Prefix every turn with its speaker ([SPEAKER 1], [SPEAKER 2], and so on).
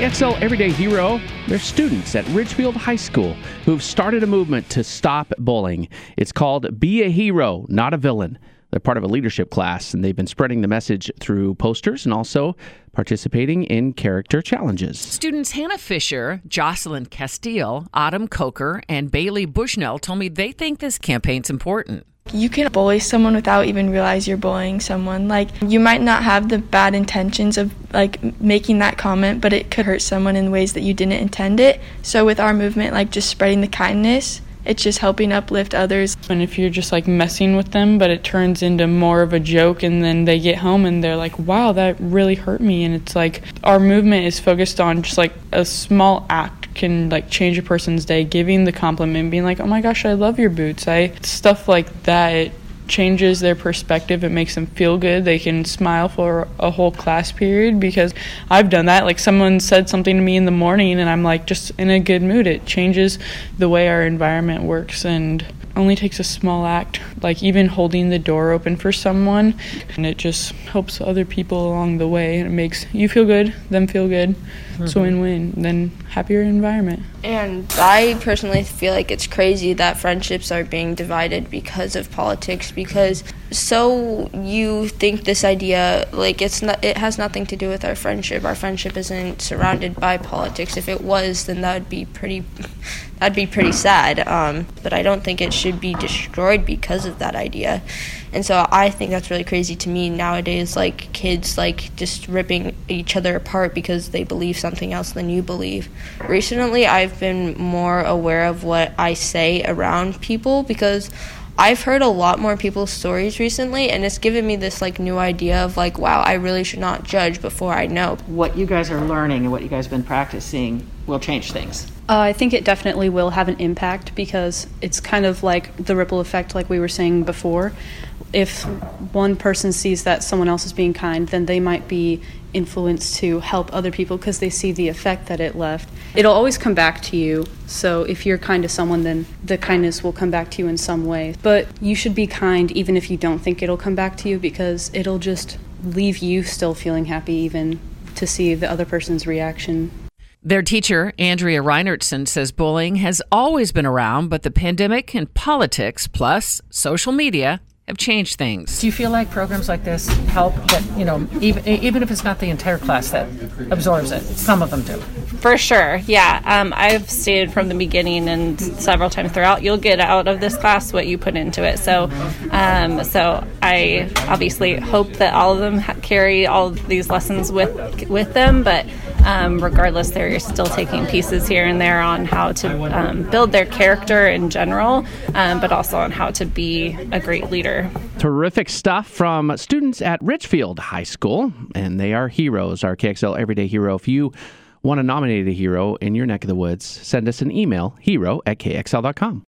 [SPEAKER 1] KXL Everyday Hero, they're students at Ridgefield High School who've started a movement to stop bullying. It's called Be a Hero, Not a Villain. They're part of a leadership class, and they've been spreading the message through posters and also participating in character challenges.
[SPEAKER 2] Students Hannah Fisher, Jocelyn Castile, Autumn Coker, and Bailey Bushnell told me they think this campaign's important.
[SPEAKER 3] You can bully someone without even realize you're bullying someone. You might not have the bad intentions of making that comment, but it could hurt someone in ways that you didn't intend it. So with our movement, just spreading the kindness, it's just helping uplift others.
[SPEAKER 4] And if you're just messing with them, but it turns into more of a joke, and then they get home and they're like, wow, that really hurt me. And it's our movement is focused on just a small act can change a person's day. Giving the compliment, being oh my gosh, I love your boots. Stuff like that, it changes their perspective. It makes them feel good. They can smile for a whole class period, because I've done that. Someone said something to me in the morning and I'm just in a good mood. It changes the way our environment works, and only takes a small act, even holding the door open for someone, and it just helps other people along the way, and it makes you feel good, them feel good. It's a win-win, then happier environment.
[SPEAKER 5] And I personally feel it's crazy that friendships are being divided because of politics, because you think this idea, it has nothing to do with our friendship. Our friendship isn't surrounded by politics. If it was, then that'd be pretty sad. But I don't think it should be destroyed because of that idea. And so I think that's really crazy to me nowadays, kids just ripping each other apart because they believe something else than you believe. Recently, I've been more aware of what I say around people, because I've heard a lot more people's stories recently, and it's given me this new idea of wow, I really should not judge before I know.
[SPEAKER 6] What you guys are learning and what you guys have been practicing will change things.
[SPEAKER 7] I think it definitely will have an impact, because it's kind of like the ripple effect, like we were saying before. If one person sees that someone else is being kind, then they might be influenced to help other people because they see the effect that it left. It'll always come back to you. So if you're kind to someone, then the kindness will come back to you in some way. But you should be kind even if you don't think it'll come back to you, because it'll just leave you still feeling happy even to see the other person's reaction.
[SPEAKER 2] Their teacher, Andrea Reinertson, says bullying has always been around, but the pandemic and politics, plus social media, have changed things.
[SPEAKER 8] Do you feel like programs like this help that, even if it's not the entire class that absorbs it, some of them do?
[SPEAKER 9] For sure, yeah. I've stated from the beginning and several times throughout, you'll get out of this class what you put into it. So I obviously hope that all of them carry all of these lessons with them, but regardless, they're still taking pieces here and there on how to build their character in general, but also on how to be a great leader.
[SPEAKER 1] Terrific stuff from students at Ridgefield High School, and they are heroes, our KXL Everyday Hero. If you want to nominate a hero in your neck of the woods, send us an email, hero@kxl.com.